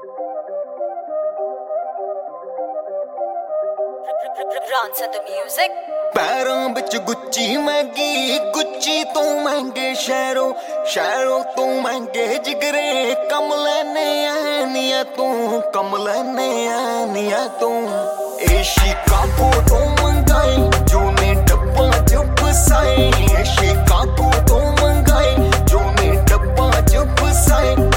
Ronson the music. ਪੈਰਾਂ ਵਿੱਚ ਗੁੱਚੀ ਮਹਿੰਗੀ, ਗੁੱਚੀ ਤੋਂ ਮਹਿੰਗੇ ਸ਼ਹਿਰੋਂ, ਸ਼ਹਿਰੋਂ ਤੋਂ ਮਹਿੰਗੇ ਜਿਗਰੇ। ਕੰਮ ਲੈਨੇ ਆ ਨੀਆਂ ਤੂੰ, ਕੰਮ ਲੈਨੇ ਆ ਨੀਆਂ ਤੂੰ। ਇਹ ਸ਼ਿਕਾਗੋ ਤੋਂ ਮੰਗਾਈ ਜੋ ਨੇ ਡੱਬਾ ਚ ਫਸਾਏ। ਇਹ ਸ਼ਿਕਾਗੋ ਤੋਂ ਮੰਗਾਈ ਜੋ ਨੇ ਡੱਬਾ ਚ ਫਸਾਏ।